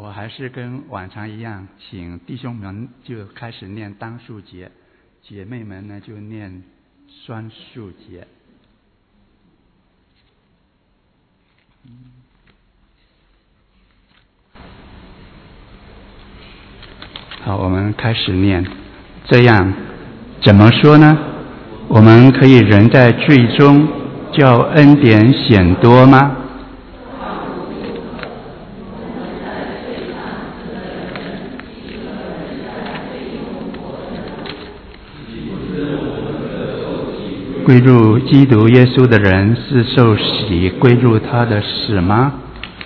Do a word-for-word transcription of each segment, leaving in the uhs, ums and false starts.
我还是跟往常一样，请弟兄们就开始念单数节，姐妹们呢就念双数节。好，我们开始念。这样怎么说呢？我们可以人在罪中，叫恩典显多吗？归入基督耶稣的人是受洗归入他的死吗？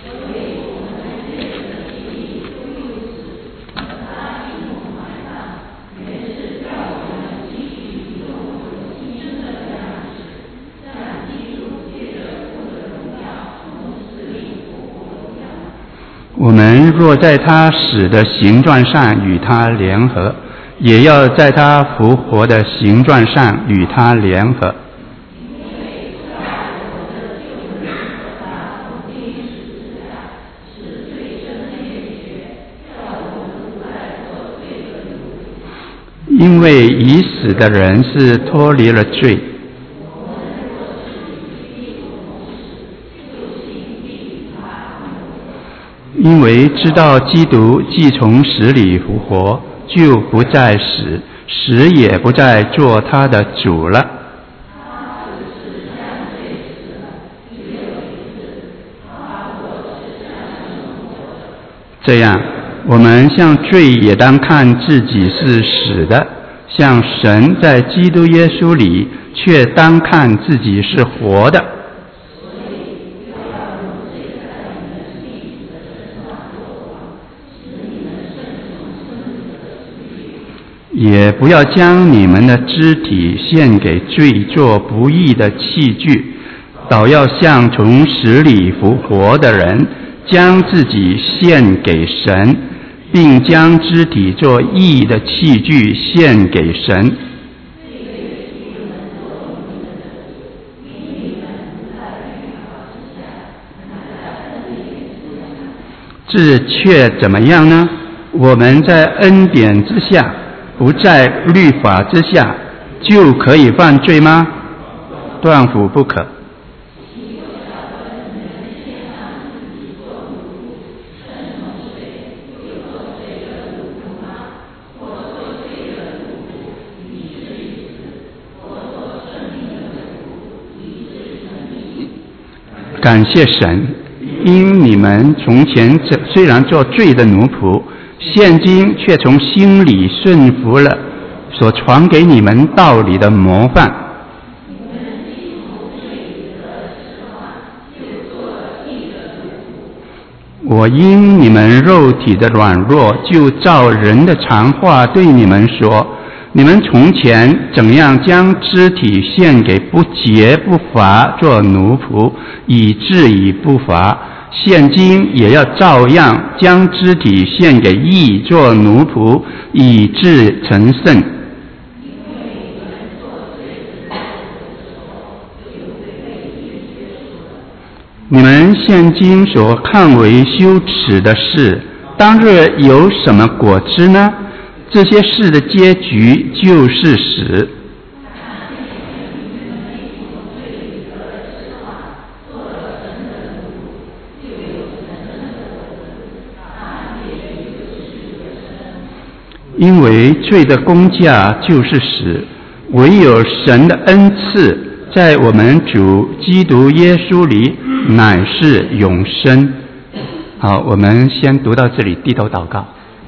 我们若在他死的形状上与他联合，也要在他复活的形状上与他联合。因为已死的人是脱离了罪。因为知道基督既从死里复活，就不再死，死也不再做他的主了。这样，我们向罪也当看自己是死的，向神在基督耶稣里却当看自己是活的。也不要将你们的肢体献给罪做不义的器具，倒要像从死里复活的人，将自己献给神，并将肢体做义的器具献给神。这却怎么样呢？我们在恩典之下，不在律法之下，就可以犯罪吗？断乎不可。感谢神，因你们从前虽然做罪的奴仆，现今却从心里顺服了所传给你们道理的模范。我因你们肉体的软弱，就照人的常话对你们说：你们从前怎样将肢体献给不洁不法做奴仆，以致以不法，现今也要照样将肢体献给义做奴仆，以致成圣。你们现今所看为羞耻的事，当日有什么果子呢？这些事的结局就是死。因为罪的工价就是死，唯有神的恩赐在我们主基督耶稣里乃是永生。好，我们先读到这里，低头祷告。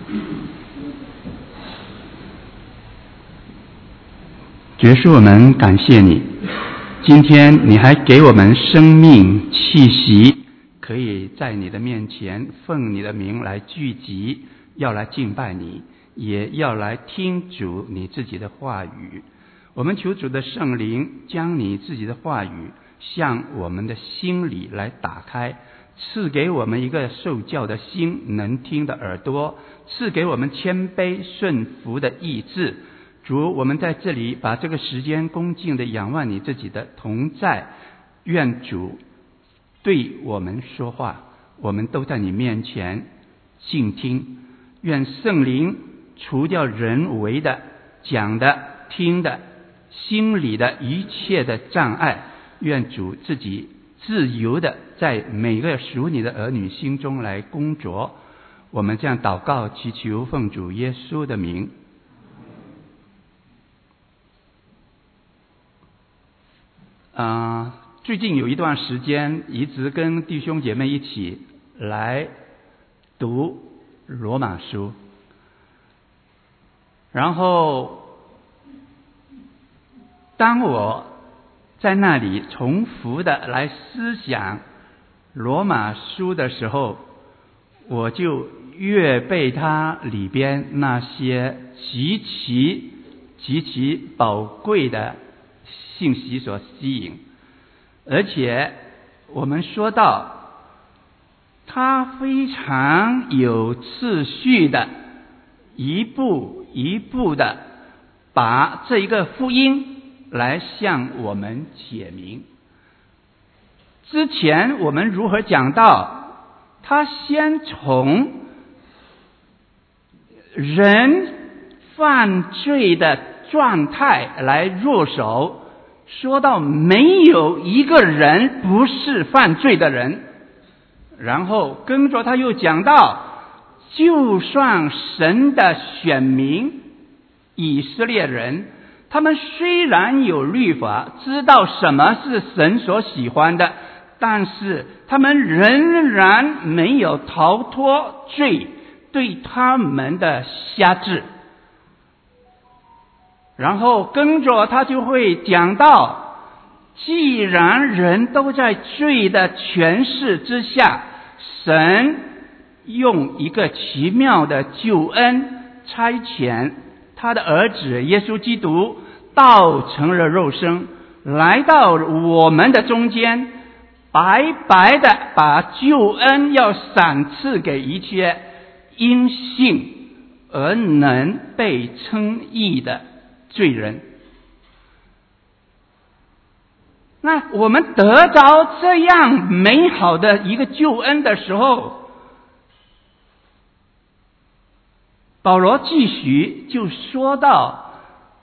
主耶稣，我们感谢你，今天你还给我们生命气息，可以在你的面前奉你的名来聚集，要来敬拜你，也要来听主你自己的话语。我们求主的圣灵将你自己的话语向我们的心里来打开，赐给我们一个受教的心，能听的耳朵，赐给我们谦卑顺服的意志。主，我们在这里把这个时间恭敬地仰望你自己的同在，愿主对我们说话，我们都在你面前静听。愿圣灵除掉人为的、讲的、听的、心里的一切的障碍，愿主自己自由的在每个属你的儿女心中来工作。我们这样祷告祈求，奉主耶稣的名。啊、呃，最近有一段时间一直跟弟兄姐妹一起来读罗马书，然后当我在那里重复的来思想罗马书的时候，我就越被它里边那些极其极其宝贵的信息所吸引。而且我们说到它非常有次序的一步一步的把这一个福音来向我们解明。之前我们如何讲到，他先从人犯罪的状态来入手，说到没有一个人不是犯罪的人，然后跟着他又讲到，就算神的选民以色列人，他们虽然有律法，知道什么是神所喜欢的，但是他们仍然没有逃脱罪对他们的辖制。然后跟着他就会讲到，既然人都在罪的权势之下，神用一个奇妙的救恩差遣他的儿子耶稣基督道成了肉身，来到我们的中间，白白的把救恩要赏赐给一切因信而能被称义的罪人。那我们得着这样美好的一个救恩的时候，保罗继续就说到，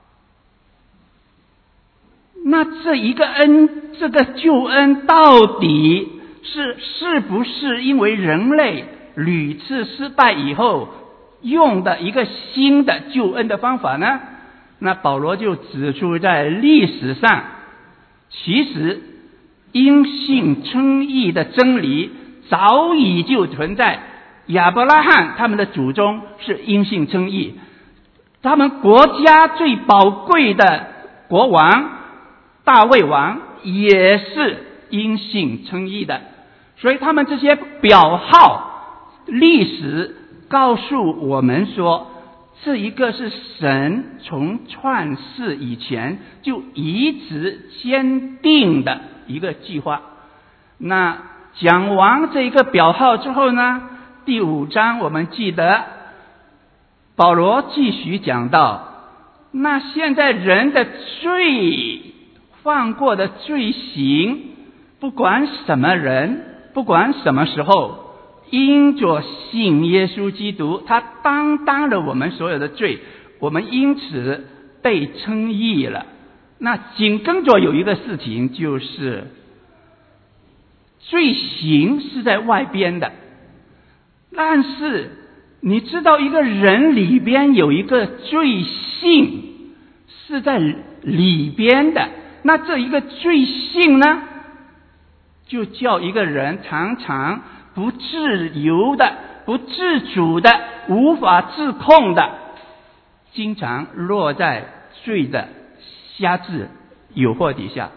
那这一个恩，这个救恩到底是是不是因为人类屡次失败以后用的一个新的救恩的方法呢？那保罗就指出，在历史上其实因信称义的真理早已就存在。亚伯拉罕他们的祖宗是因信称义，他们国家最宝贵的国王大卫王也是因信称义的。所以他们这些表号历史告诉我们说，这一个是神从创世以前就一直坚定的一个计划。那讲完这一个表号之后呢，第五章我们记得保罗继续讲到，那现在人的罪犯过的罪行，不管什么人，不管什么时候，因着信耶稣基督，他担当了我们所有的罪，我们因此被称义了。那紧跟着有一个事情，就是罪行是在外边的，但是你知道一个人里边有一个罪性是在里边的，那这一个罪性呢，就叫一个人常常不自由的、不自主的、无法自控的，经常落在罪的辖制诱惑底下。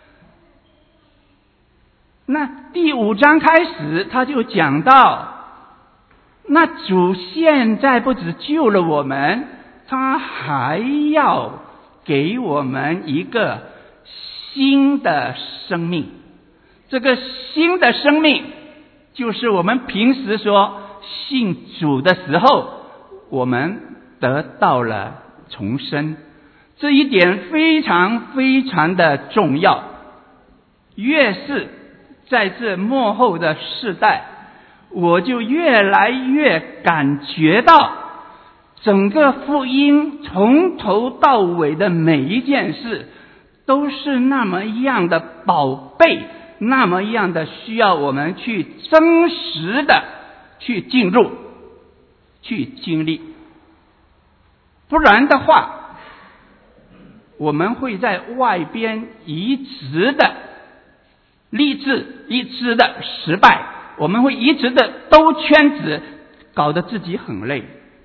那第五章开始他就讲到，那主现在不只救了我们，他还要给我们一个新的生命。这个新的生命就是我们平时说信主的时候我们得到了重生，这一点非常非常的重要。越是在这末后的世代， 我就越来越感觉到整个福音从头到尾的每一件事都是那么样的宝贝，那么样的需要我们去真实的去进入去经历，不然的话我们会在外边一直的励志，一直的失败，我们会一直的兜圈子，搞得自己很累。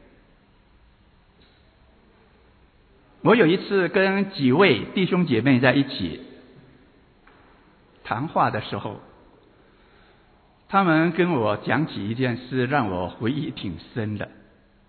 我有一次跟几位弟兄姐妹在一起谈话的时候，他们跟我讲起一件事，让我回忆挺深的。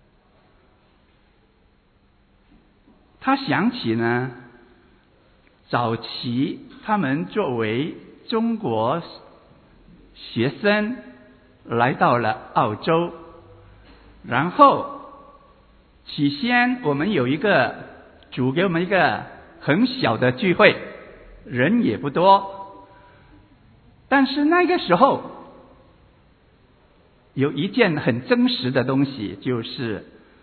他想起呢，早期他们作为中国学生来到了澳洲，然后起先我们有一个主给我们一个很小的聚会，人也不多，但是那个时候有一件很真实的东西，就是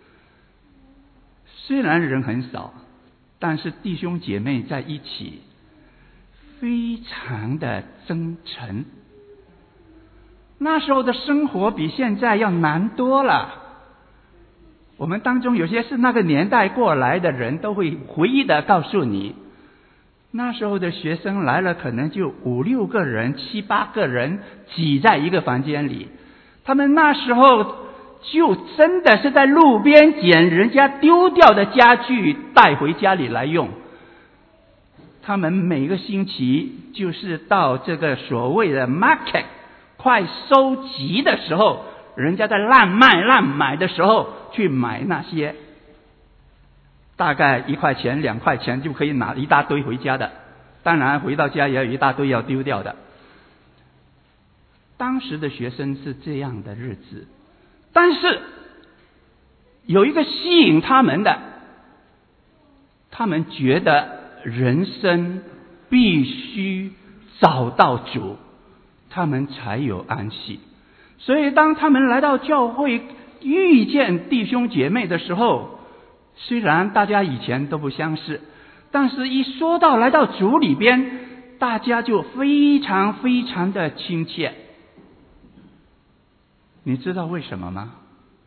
虽然人很少，但是弟兄姐妹在一起非常的真诚。那时候的生活比现在要难多了。我们当中有些是那个年代过来的人都会回忆的告诉你，那时候的学生来了可能就五六个人七八个人挤在一个房间里，他们那时候就真的是在路边捡人家丢掉的家具带回家里来用。他们每个星期就是到这个所谓的 market 快收集的时候，人家在滥卖滥买的时候去买那些大概一块钱两块钱就可以拿一大堆回家的，当然回到家也有一大堆要丢掉的。当时的学生是这样的日子，但是有一个吸引他们的，他们觉得人生必须找到主，他们才有安息。所以当他们来到教会遇见弟兄姐妹的时候，虽然大家以前都不相识，但是一说到来到主里边，大家就非常非常的亲切。你知道为什么吗？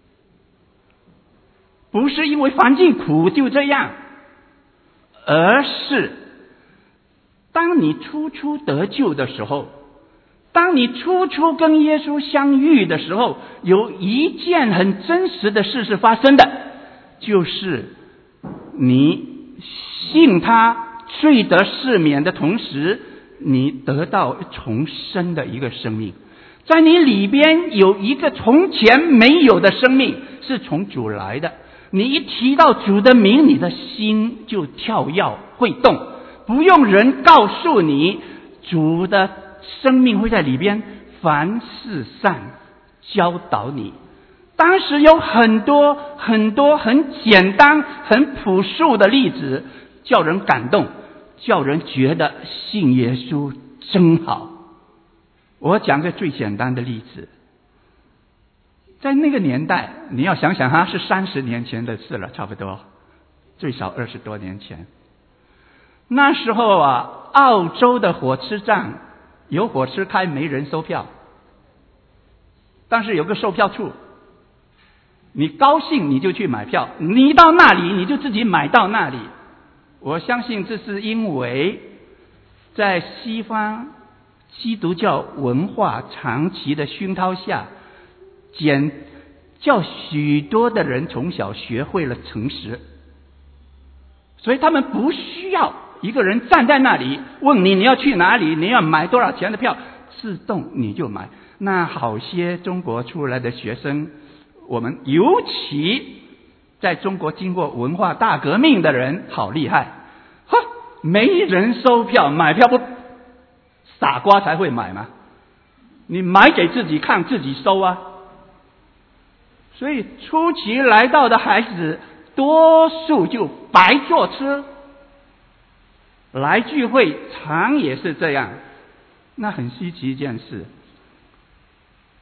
不是因为环境苦就这样，而是当你初初得救的时候，当你初初跟耶稣相遇的时候，有一件很真实的事是发生的，就是你信他罪得赦免的同时，你得到重生的一个生命，在你里边有一个从前没有的生命，是从主来的。你一提到主的名，你的心就跳跃会动，不用人告诉你，主的生命会在里边凡事善教导你。当时有很多很多很简单很朴素的例子，叫人感动，叫人觉得信耶稣真好。我讲个最简单的例子，在那个年代，你要想想哈，是三十年前的事了，差不多最少二十多年前。那时候啊，澳洲的火车站有火车开，没人收票，但是有个售票处，你高兴你就去买票，你到那里你就自己买到那里。我相信这是因为在西方基督教文化长期的熏陶下，简叫许多的人从小学会了诚实，所以他们不需要一个人站在那里问你你要去哪里，你要买多少钱的票，自动你就买。那好些中国出来的学生，我们尤其在中国经过文化大革命的人好厉害，呵，没人收票，买票不傻瓜才会买吗？你买给自己看，自己收啊。所以初期来到的孩子多数就白坐车，来聚会常也是这样，那很稀奇一件事。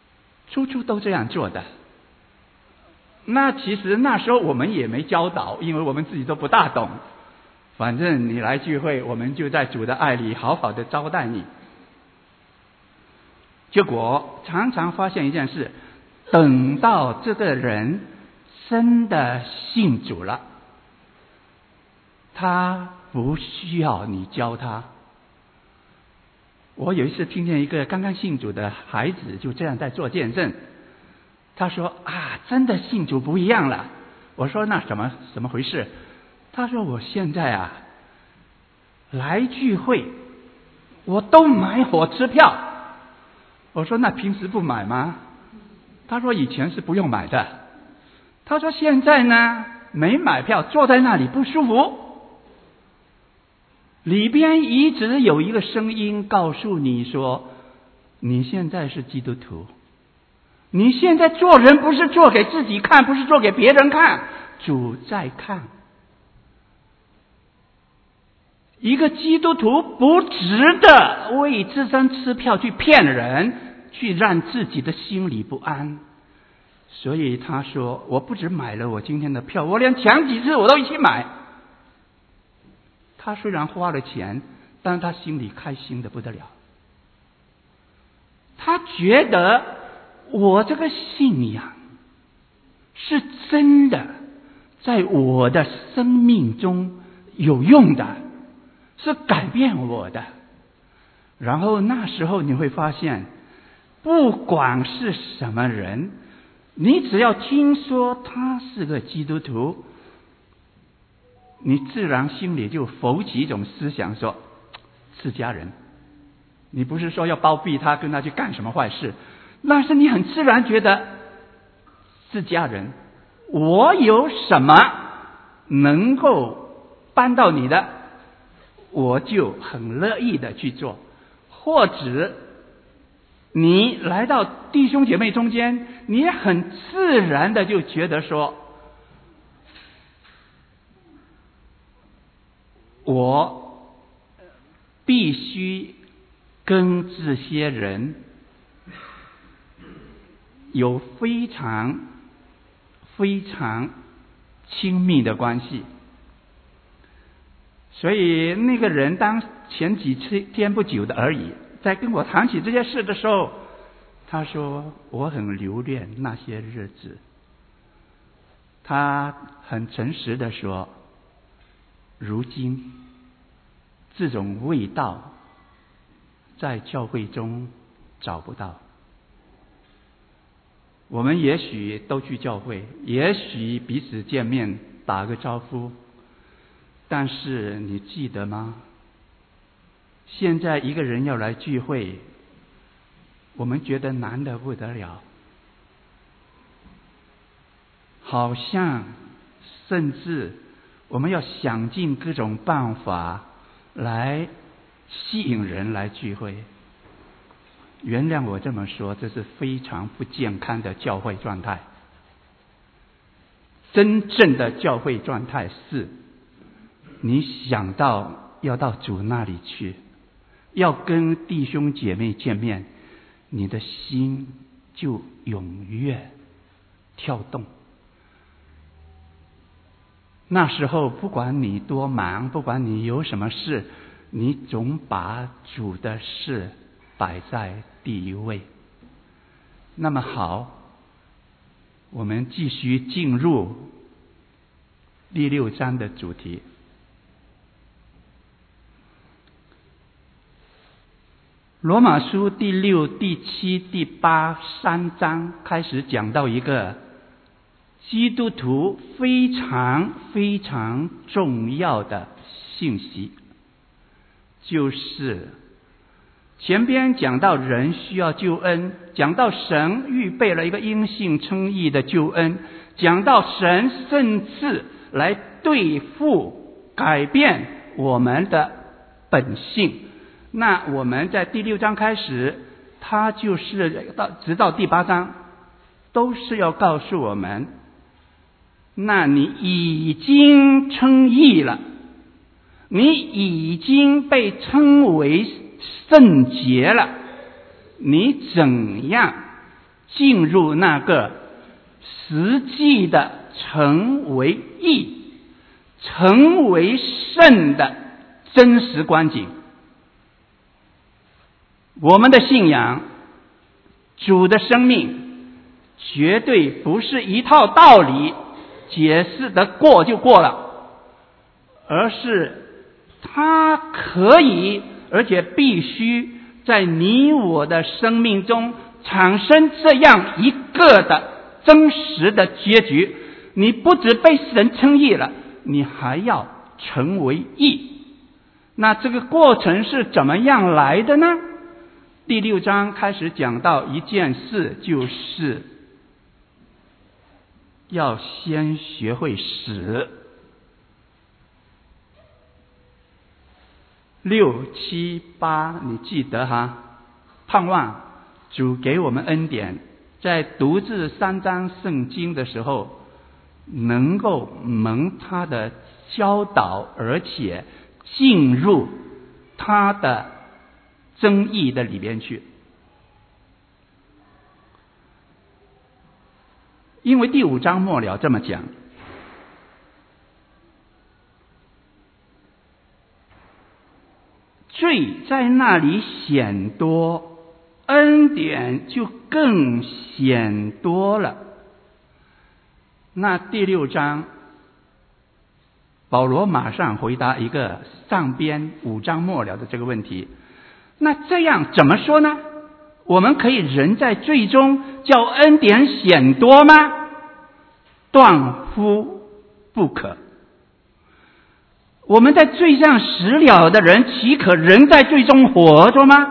处处都这样做的。那其实那时候我们也没教导，因为我们自己都不大懂。反正你来聚会，我们就在主的爱里好好的招待你。结果常常发现一件事，等到这个人真的信主了，他不需要你教他。我有一次听见一个刚刚信主的孩子就这样在做见证，他说啊，真的信主不一样了。我说那什么什么回事？他说我现在啊来聚会我都买火车票。我说那平时不买吗？他说以前是不用买的。他说现在呢没买票，坐在那里不舒服，里边一直有一个声音告诉你说，你现在是基督徒，你现在做人不是做给自己看，不是做给别人看，主在看。一个基督徒不值得为这张支票去骗人，去让自己的心里不安。所以他说我不只买了我今天的票，我连抢几次我都一起买。他虽然花了钱，但他心里开心的不得了。他觉得我这个信仰是真的在我的生命中有用的，是改变我的。然后那时候你会发现，不管是什么人，你只要听说他是个基督徒，你自然心里就浮起一种思想说，是家人。你不是说要包庇他跟他去干什么坏事，但是你很自然觉得是家人，我有什么能够帮到你的，我就很乐意的去做。或者你来到弟兄姐妹中间，你也很自然的就觉得说，我必须跟这些人有非常非常亲密的关系。所以那个人当前几天不久的而已，在跟我谈起这些事的时候，他说我很留恋那些日子。他很诚实的说，如今这种味道在教会中找不到。我们也许都去教会，也许彼此见面打个招呼，但是你记得吗？现在一个人要来聚会，我们觉得难得不得了，好像甚至我们要想尽各种办法来吸引人来聚会。原谅我这么说，这是非常不健康的教会状态。真正的教会状态是，你想到要到主那里去，要跟弟兄姐妹见面，你的心就踊跃跳动。那时候不管你多忙，不管你有什么事，你总把主的事摆在第一位。那么好，我们继续进入第六章的主题。罗马书第六、第七、第八三章开始讲到一个基督徒非常非常重要的信息，就是前边讲到人需要救恩，讲到神预备了一个因信称义的救恩，讲到神甚至来对付改变我们的本性。那我们在第六章开始，他就是到直到第八章都是要告诉我们，那你已经称义了，你已经被称为圣洁了，你怎样进入那个实际的成为义、成为圣的真实光景。我们的信仰，主的生命，绝对不是一套道理解释得过就过了，而是它可以，而且必须在你我的生命中产生这样一个的真实的结局。你不只被神称义了，你还要成为义。那这个过程是怎么样来的呢？第六章开始讲到一件事，就是要先学会死。六七八你记得哈？盼望主给我们恩典，在读这三章圣经的时候，能够蒙他的教导，而且进入他的真意的里边去。因为第五章末了这么讲，罪在那里显多，恩典就更显多了。那第六章保罗马上回答一个上边五章末了的这个问题。那这样怎么说呢？我们可以人在罪中叫恩典显多吗？断乎不可。我们在罪上死了的人，岂可人在罪中活着吗？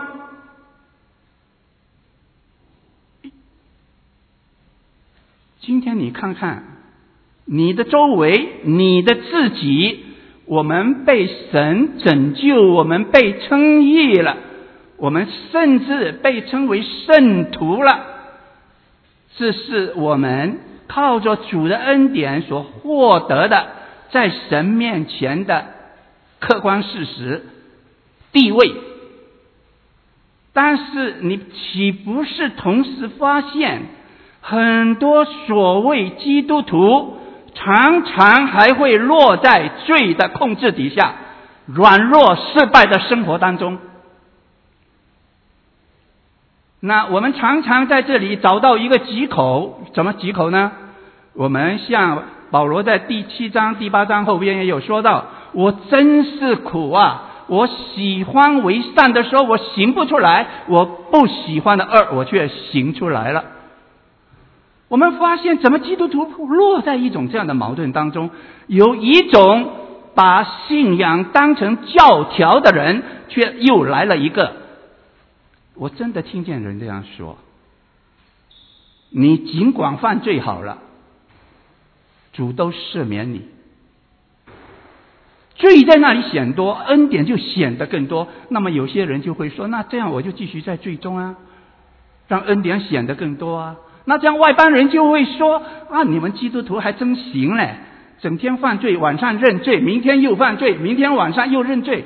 今天你看看你的周围，你的自己，我们被神拯救，我们被称义了，我们甚至被称为圣徒了。这是我们靠着主的恩典所获得的，在神面前的客观事实地位。但是你岂不是同时发现，很多所谓基督徒常常还会落在罪的控制底下，软弱失败的生活当中。那我们常常在这里找到一个藉口，怎么藉口呢？我们像保罗在第七章第八章后边也有说到，我真是苦啊，我喜欢为善的时候我行不出来，我不喜欢的恶我却行出来了。我们发现怎么基督徒落在一种这样的矛盾当中，有一种把信仰当成教条的人，却又来了一个，我真的听见人这样说，你尽管犯罪好了，主都赦免你。罪在那里显多，恩典就显得更多。那么有些人就会说，那这样我就继续在罪中啊，让恩典显得更多啊。那这样外邦人就会说啊，你们基督徒还真行嘞，整天犯罪，晚上认罪，明天又犯罪，明天晚上又认罪。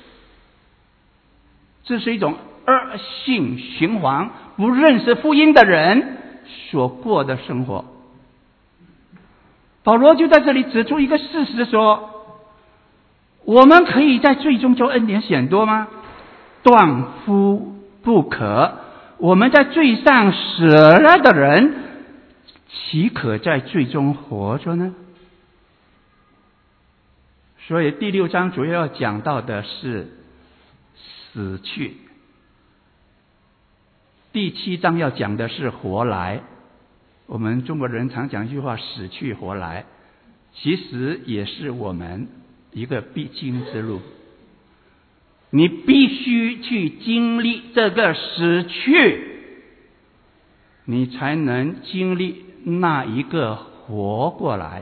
这是一种恶性循环，不认识福音的人所过的生活。保罗就在这里指出一个事实，说我们可以在罪中就恩典显多吗？断乎不可。我们在罪上死了的人，岂可在罪中活着呢？所以第六章主要要讲到的是死去，第七章要讲的是活来。我们中国人常讲一句话，死去活来，其实也是我们一个必经之路。你必须去经历这个死去，你才能经历那一个活过来。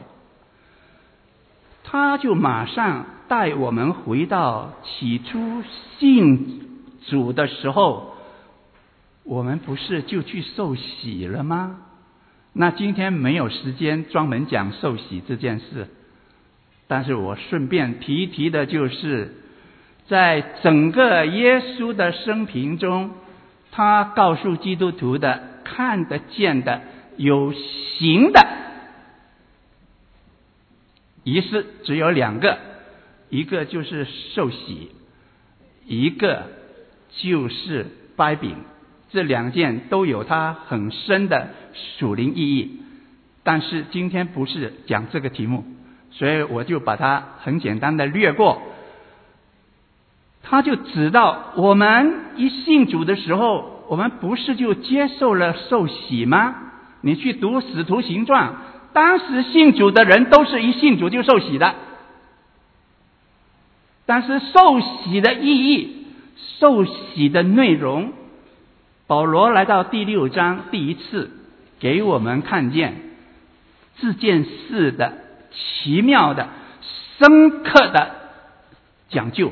他就马上带我们回到起初信主的时候，我们不是就去受洗了吗？那今天没有时间专门讲受洗这件事，但是我顺便提一提的就是，在整个耶稣的生平中，他告诉基督徒的看得见的、有形的。仪式只有两个，一个就是受洗，一个就是掰饼。这两件都有它很深的属灵意义，但是今天不是讲这个题目，所以我就把它很简单的略过。他就指到我们一信主的时候，我们不是就接受了受洗吗？你去读使徒行传，当时信主的人都是一信主就受洗的。但是受洗的意义，受洗的内容，保罗来到第六章第一次给我们看见这件事的奇妙的、深刻的讲究。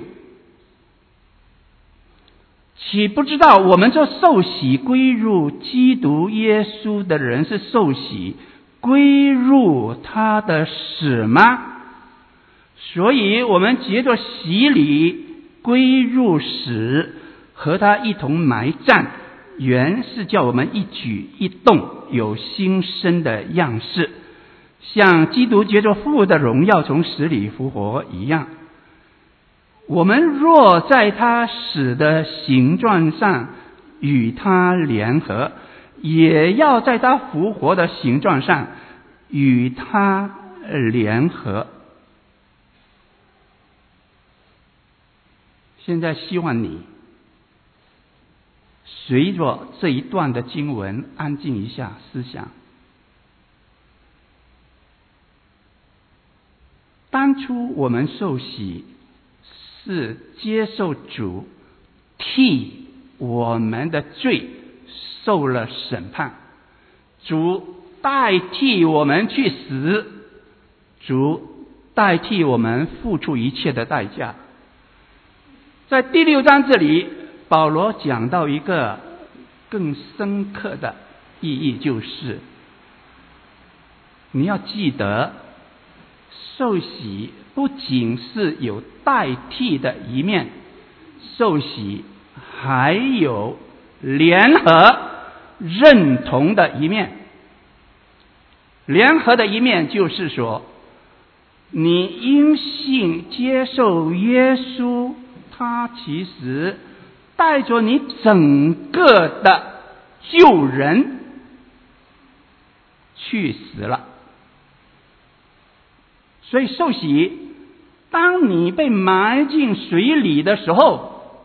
岂不知道我们这受洗归入基督耶稣的人是受洗归入他的死吗？所以我们藉着洗礼归入死，和他一同埋葬，原是叫我们一举一动有新生的样式，像基督藉着父的荣耀从死里复活一样。我们若在他死的形状上与他联合，也要在他复活的形状上与他联合。现在希望你随着这一段的经文安静一下思想。当初我们受洗是接受主替我们的罪受了审判，主代替我们去死，主代替我们付出一切的代价。在第六章这里，保罗讲到一个更深刻的意义，就是你要记得，受洗不仅是有代替的一面，受洗还有联合认同的一面。联合的一面就是说，你因信接受耶稣，他其实带着你整个的救人去死了。所以受洗，当你被埋进水里的时候，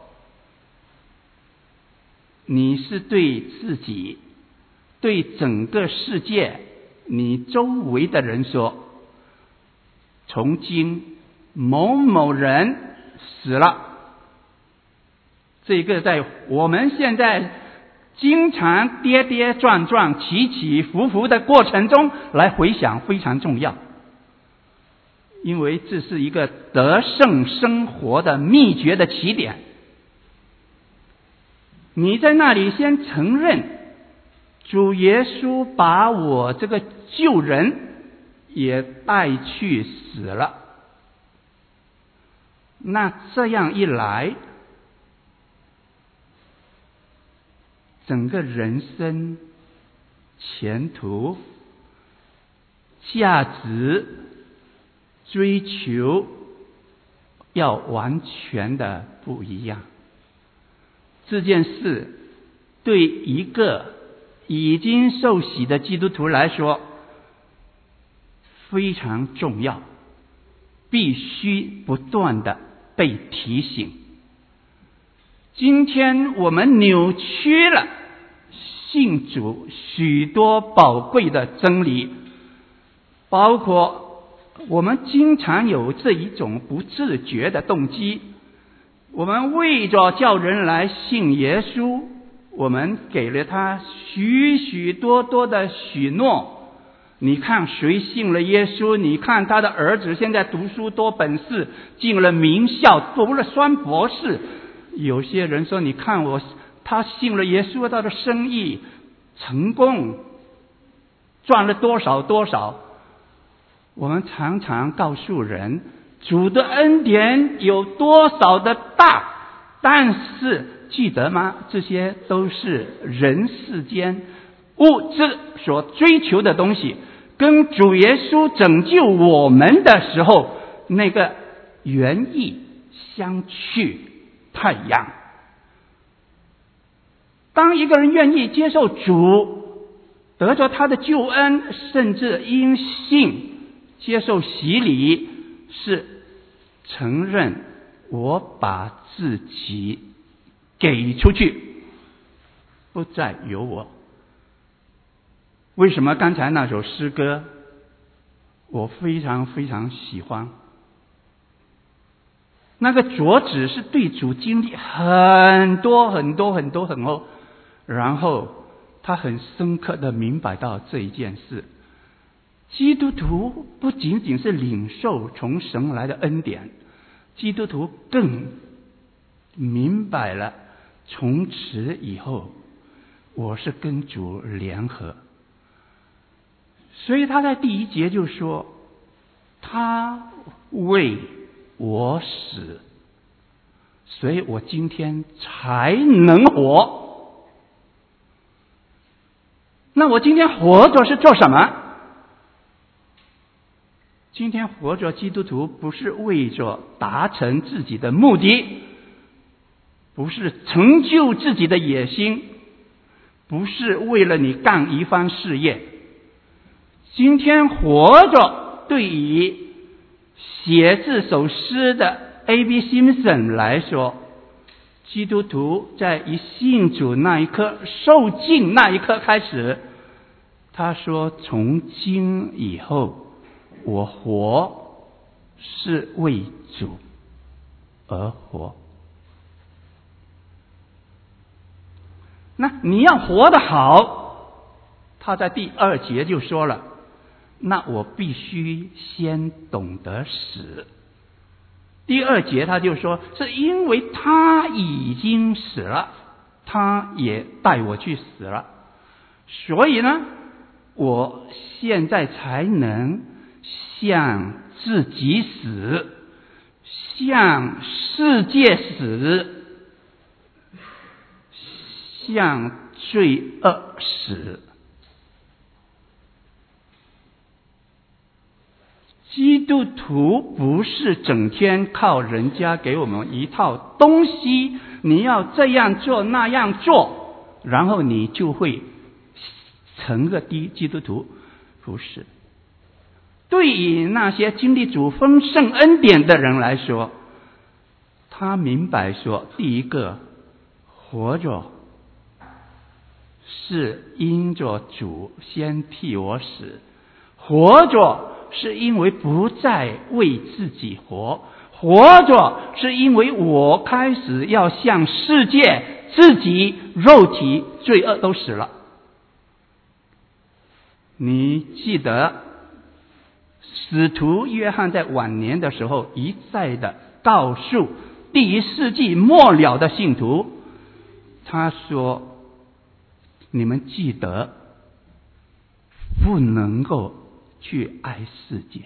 你是对自己、对整个世界、你周围的人说，从今某某人死了。这个在我们现在经常跌跌撞撞、起起伏伏的过程中来回想非常重要，因为这是一个得胜生活的秘诀的起点。你在那里先承认主耶稣把我这个救人也带去死了，那这样一来，整个人生、前途、价值、追求要完全的不一样。这件事对一个已经受洗的基督徒来说非常重要，必须不断的被提醒。今天我们扭曲了信主许多宝贵的真理，包括我们经常有这一种不自觉的动机，我们为着叫人来信耶稣，我们给了他许许多多的许诺。你看谁信了耶稣，你看他的儿子现在读书多本事，进了名校，读了双博士。有些人说，你看我他信了耶稣，他的生意成功，赚了多少多少。我们常常告诉人，主的恩典有多少的大，但是记得吗？这些都是人世间物质所追求的东西，跟主耶稣拯救我们的时候那个原意相去太阳。当一个人愿意接受主，得着他的救恩，甚至因信接受洗礼，是承认我把自己给出去，不再有我。为什么刚才那首诗歌我非常非常喜欢？那个着指是对主经历很多很多很多很多，然后他很深刻的明白到这一件事：基督徒不仅仅是领受从神来的恩典，基督徒更明白了，从此以后我是跟主联合。所以他在第一节就说，他为我死，所以我今天才能活。那我今天活着是做什么？今天活着，基督徒不是为着达成自己的目的，不是成就自己的野心，不是为了你干一番事业。今天活着，对于写这首诗的 A B Simpson 来说，基督徒在一信主那一刻，受浸那一刻开始，他说从今以后我活是为主而活。那你要活得好，他在第二节就说了，那我必须先懂得死。第二节他就说，是因为他已经死了，他也带我去死了，所以呢，我现在才能向自己死，向世界死，向罪恶死。基督徒不是整天靠人家给我们一套东西，你要这样做那样做，然后你就会成个基督徒。不是。对于那些经历主丰盛恩典的人来说，他明白说，第一个，活着是因着主先替我死，活着是因为不再为自己活，活着是因为我开始要向世界、自己、肉体、罪恶都死了。你记得使徒约翰在晚年的时候一再的告诉第一世纪末了的信徒，他说，你们记得不能够去爱世界。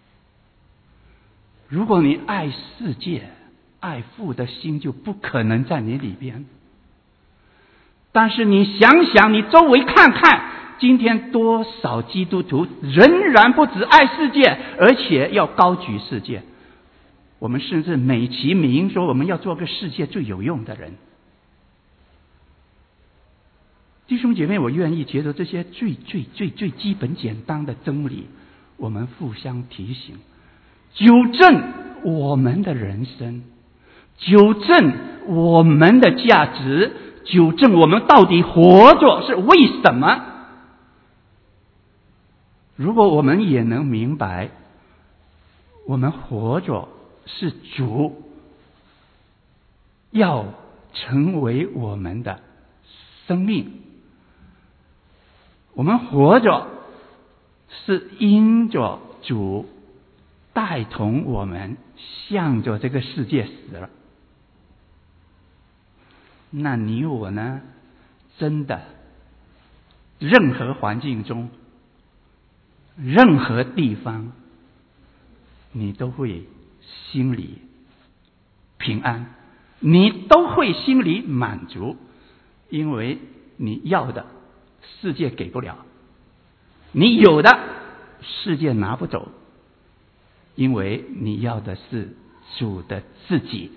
如果你爱世界，爱父的心就不可能在你里边。但是你想想，你周围看看，今天多少基督徒仍然不只爱世界，而且要高举世界。我们甚至美其名说我们要做个世界最有用的人。弟兄姐妹，我愿意觉得这些最最最最基本简单的真理，我们互相提醒，纠正我们的人生，纠正我们的价值，纠正我们到底活着是为什么。如果我们也能明白，我们活着是主要成为我们的生命，我们活着是因着主带同我们向着这个世界死了，那你我呢，真的任何环境中任何地方你都会心里平安，你都会心里满足，因为你要的世界给不了，你有的世界拿不走，因为你要的是主的自己。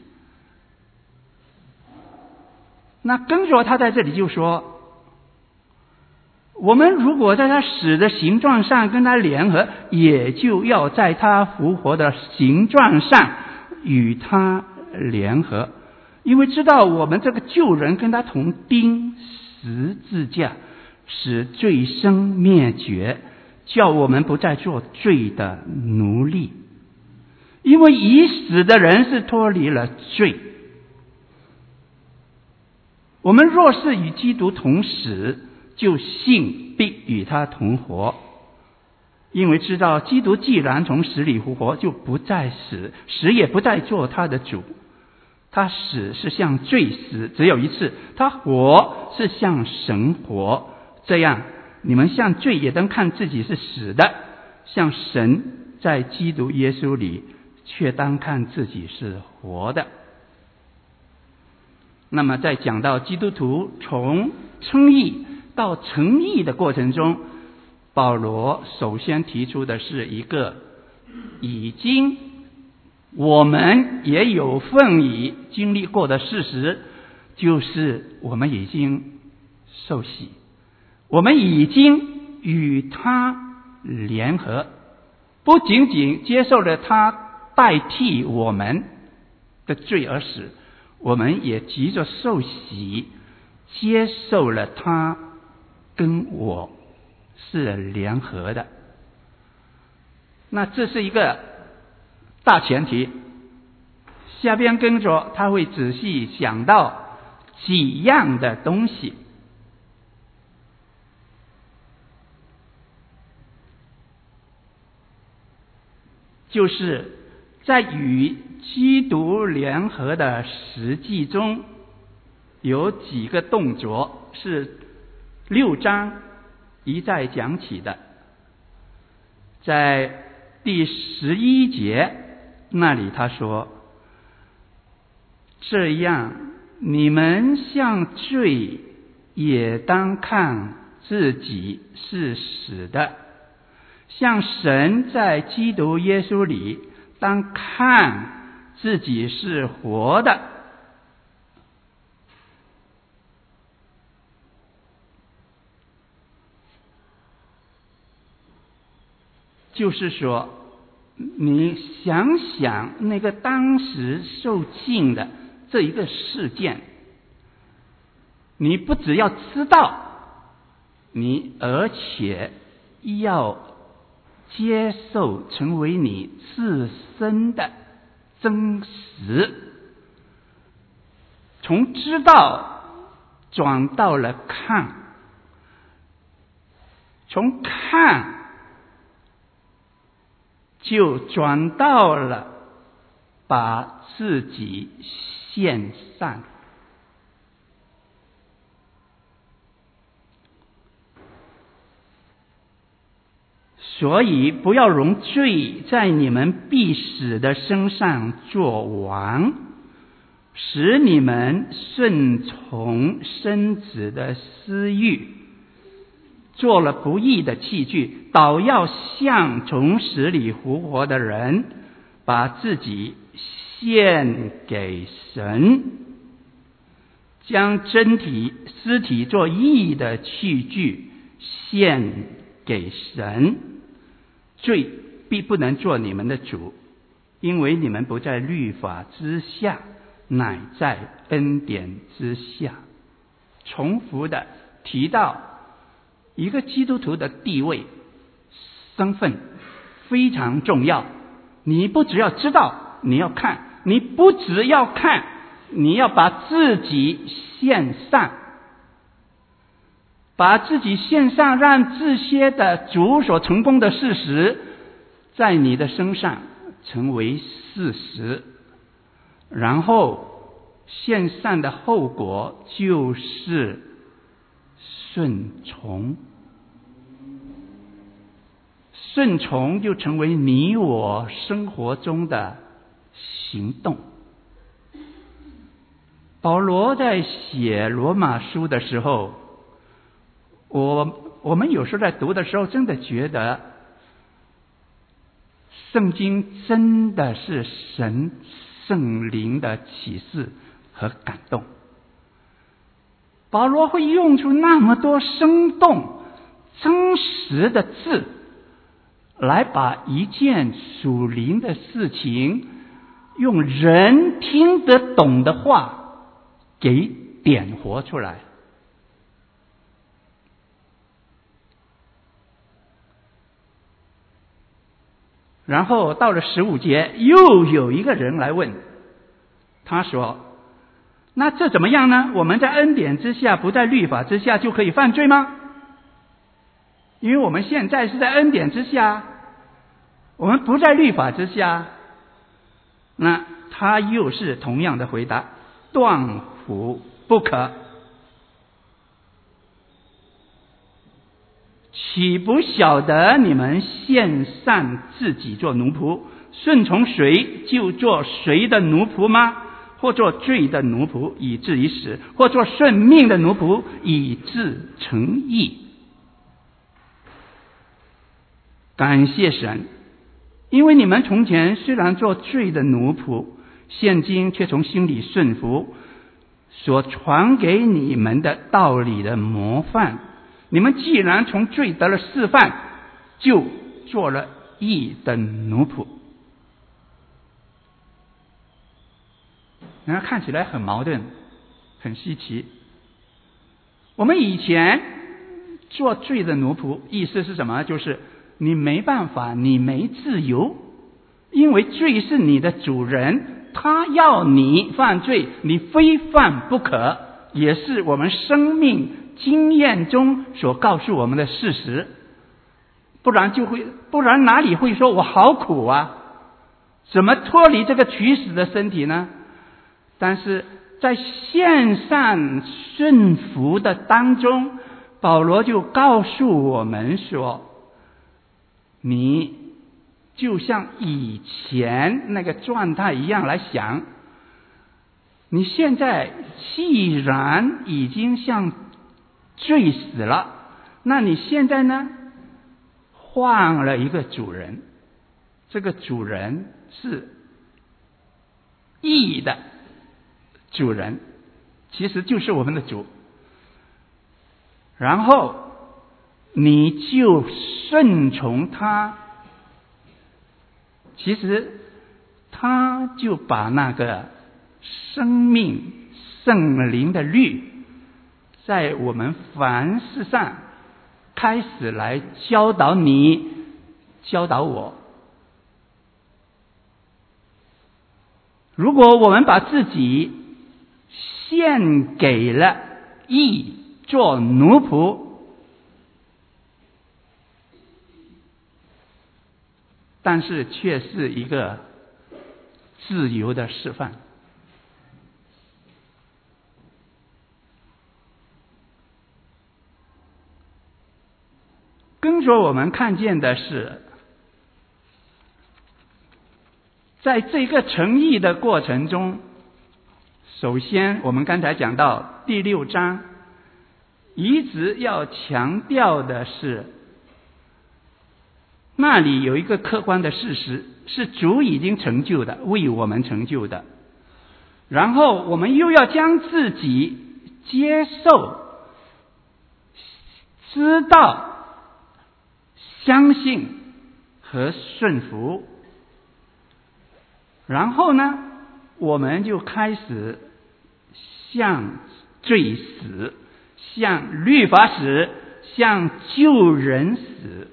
那跟着他在这里就说，我们如果在他死的形状上跟他联合，也就要在他复活的形状上与他联合，因为知道我们这个旧人跟他同钉十字架，使罪生灭绝，叫我们不再做罪的奴隶。因为已死的人是脱离了罪，我们若是与基督同死，就信必与他同活。因为知道基督既然从死里复活，就不再死，死也不再做他的主。他死是向罪死，只有一次；他活是向神活。这样，你们向罪也当看自己是死的，向神在基督耶稣里却当看自己是活的。那么在讲到基督徒从称义到成义的过程中，保罗首先提出的是一个已经我们也有份于经历过的事实，就是我们已经受洗，我们已经与他联合，不仅仅接受了他代替我们的罪而死，我们也急着受洗，接受了他跟我是联合的。那这是一个大前提，下边跟着他会仔细讲到几样的东西。就是在与基督联合的实际中，有几个动作是六章一再讲起的。在第十一节那里他说，这样你们向罪也当看自己是死的，像神在基督耶稣里当看自己是活的。就是说，你想想那个当时受浸的这一个事件，你不只要知道，你而且要接受成为你自身的真实，从知道转到了看，从看就转到了把自己献上。所以不要容罪在你们必死的身上作王，使你们顺从身子的私欲，做了不义的器具，倒要像从死里复活的人，把自己献给神，将真体尸体做义的器具献给神。罪必不能做你们的主，因为你们不在律法之下，乃在恩典之下。重复的提到一个基督徒的地位身份非常重要，你不只要知道，你要看，你不只要看，你要把自己献上，把自己献上，让这些的主所成功的事实在你的身上成为事实，然后献上的后果就是顺从，顺从就成为你我生活中的行动。保罗在写罗马书的时候， 我我们有时候在读的时候，真的觉得圣经真的是神圣灵的启示和感动。保罗会用出那么多生动真实的字，来把一件属灵的事情用人听得懂的话给点活出来。然后到了十五节，又有一个人来问，他说，那这怎么样呢？我们在恩典之下，不在律法之下，就可以犯罪吗？因为我们现在是在恩典之下，我们不在律法之下。那他又是同样的回答，断乎不可。岂不晓得你们献上自己做奴仆，顺从谁就做谁的奴仆吗？或做罪的奴仆以至于死，或做顺命的奴仆以致成义。感谢神，因为你们从前虽然做罪的奴仆，现今却从心里顺服所传给你们的道理的模范。你们既然从罪得了释放，就做了义的奴仆。然后看起来很矛盾，很稀奇。我们以前做罪的奴仆，意思是什么？就是你没办法，你没自由，因为罪是你的主人，他要你犯罪，你非犯不可，也是我们生命经验中所告诉我们的事实。不然就会，不然哪里会说我好苦啊？怎么脱离这个取死的身体呢？但是在线上顺服的当中，保罗就告诉我们说，你就像以前那个状态一样来想，你现在既然已经像罪死了，那你现在呢换了一个主人，这个主人是义的主人，其实就是我们的主。然后你就顺从他，其实他就把那个生命圣灵的律在我们凡事上开始来教导你，教导我。如果我们把自己献给了义做奴仆，但是却是一个自由的示范。跟着我们看见的是，在这个成义的过程中，首先我们刚才讲到第六章，一直要强调的是，那里有一个客观的事实，是主已经成就的，为我们成就的。然后我们又要将自己接受、知道、相信和顺服。然后呢，我们就开始向罪死，向律法死，向救人死。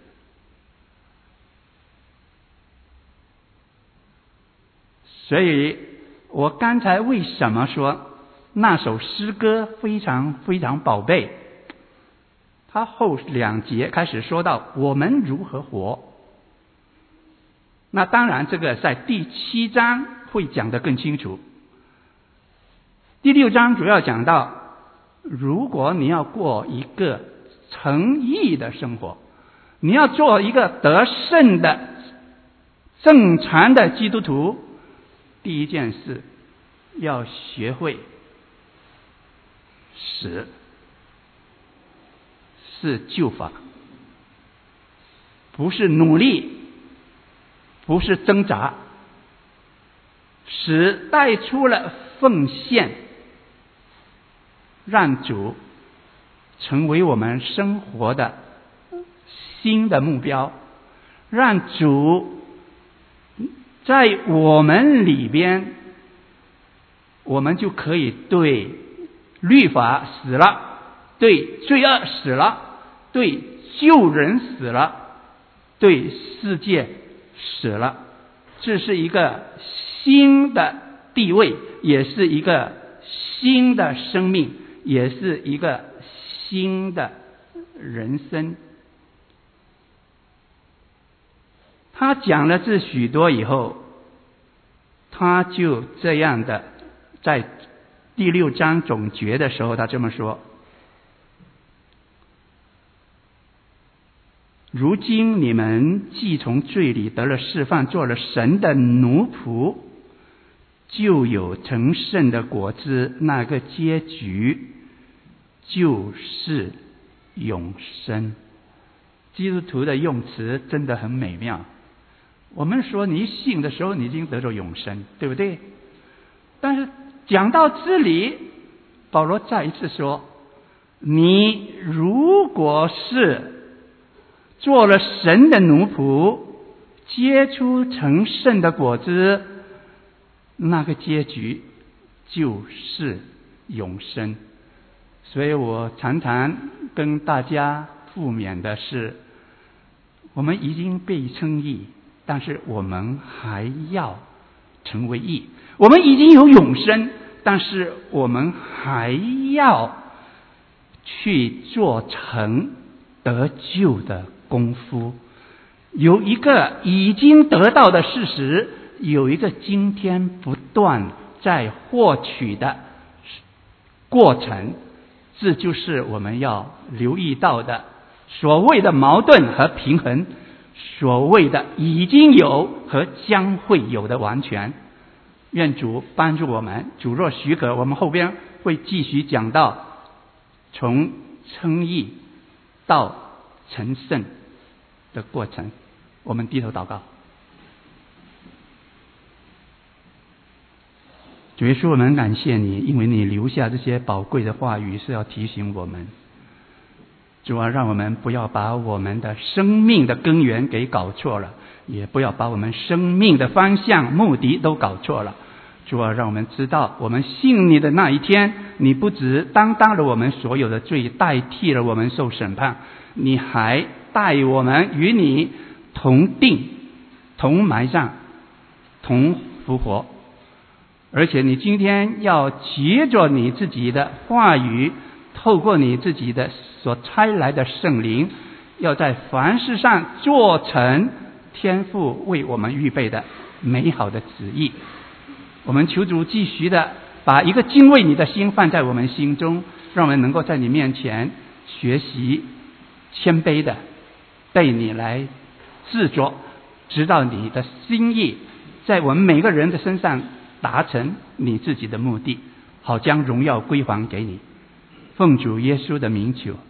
所以我刚才为什么说那首诗歌非常非常宝贝？他后两节开始说到我们如何活。那当然这个在第七章会讲得更清楚。第六章主要讲到，如果你要过一个诚意的生活，你要做一个得胜的正常的基督徒，第一件事要学会死。 是救法，不是努力，不是挣扎，使带出了奉献，让主成为我们生活的新的目标，让主在我们里边，我们就可以对律法死了，对罪恶死了，对救人死了，对世界死了。这是一个新的地位，也是一个新的生命，也是一个新的人生。他讲了这许多以后，他就这样的在第六章总结的时候，他这么说：如今你们既从罪里得了释放，做了神的奴仆，就有成圣的果子，那个结局就是永生。基督徒的用词真的很美妙。我们说你信的时候，你已经得着永生，对不对？但是讲到这里，保罗再一次说，你如果是做了神的奴仆，结出成圣的果子，那个结局就是永生。所以我常常跟大家负勉的是，我们已经被称义，但是我们还要成为义。我们已经有永生，但是我们还要去做成得救的功夫。有一个已经得到的事实，有一个今天不断在获取的过程，这就是我们要留意到的所谓的矛盾和平衡，所谓的已经有和将会有的完全。愿主帮助我们，主若许可，我们后边会继续讲到从称义到成圣的过程。我们低头祷告。主耶稣，我们感谢你，因为你留下这些宝贵的话语，是要提醒我们。主啊，让我们不要把我们的生命的根源给搞错了，也不要把我们生命的方向、目的都搞错了。主啊，让我们知道，我们信你的那一天，你不只担当了我们所有的罪，代替了我们受审判，你还带我们与你同定、同埋葬、同复活。而且你今天要藉着你自己的话语，透过你自己的所差来的圣灵，要在凡事上做成天父为我们预备的美好的旨意。我们求主继续的把一个敬畏你的心放在我们心中，让我们能够在你面前学习谦卑的对你来制作，直到你的心意在我们每个人的身上达成你自己的目的，好将荣耀归还给你。奉主耶稣的名求。